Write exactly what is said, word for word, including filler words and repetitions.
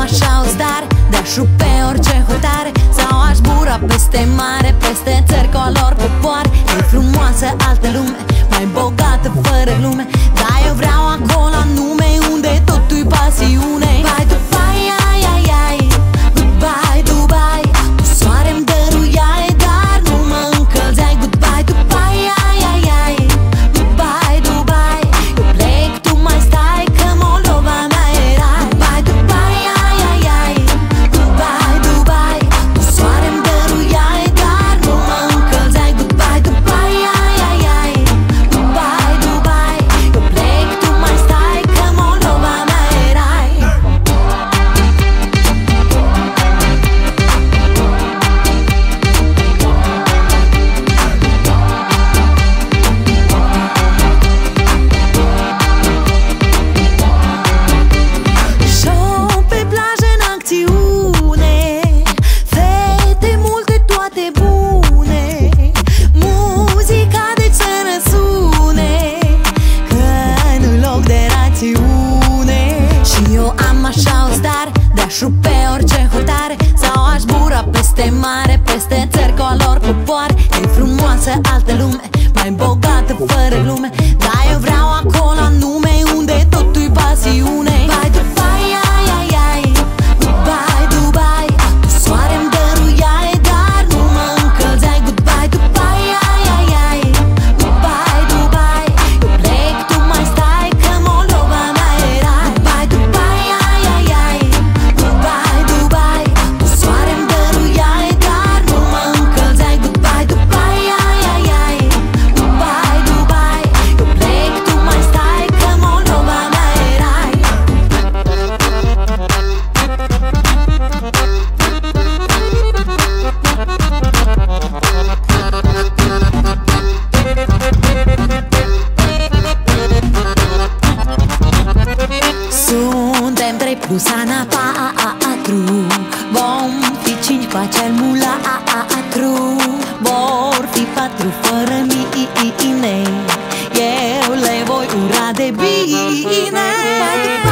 așa o stare de-aș rupe orice hotare, sau aș bura peste mare, peste țări cu a lor popoare. E frumoasă altă lume, mai bogată fără glume, dar eu vreau acolo anume unde totul-i pasiune. Vai Dubai, ai, ai, ai, Dubai, Dubai, cu soare-mi dăruiai, dar nu mă încălzeai. Goodbye, Dubai, ai, ai, ai, Dubai, Dubai, eu plec, tu mai stai, că Moldova mea erai. Vai Dubai, ai, ai, ai, Dubai, Dubai, cu soare-mi dăruiai, dar nu mă încălzeai. Goodbye, Dubai, ai, ai, ai, Dubai, Dubai, eu plec, tu mai stai, că Moldova mea erai. Show pe plajă în acțiune, fete multe, toate bune, muzica deci să răsune, că nu loc de rațiune. Și eu am așa o stare de-aș rupe orice hotare, sau aș bura peste mare, peste țări cu a lor popoare. E frumoasă altă lume, mai bogată fără glume, dar eu vreau acolo anume unde totul-i pasiune. Vai Dubai, ai, ai, ai, Dubai, Dubai, cu soare-mi dăruiai, dar nu mă încălzeai. Goodbye, Dubai, ai, ai, ai, Dubai, Dubai, eu plec, tu mai stai, că Moldova mea erai. Dubai, Dubai, ai, ai, ai, Dubai, Dubai, cu soare-mi dăruiai, dar nu mă încălzeai. Goodbye, Dubai, ai, ai, ai, Dubai, Dubai, eu plec, tu mai stai, că Moldova mea erai. Suntem trei plus Ana patru, vom fi cinci cu acel mulatru, vor fi patru fără mine, eu le voi ura de bine.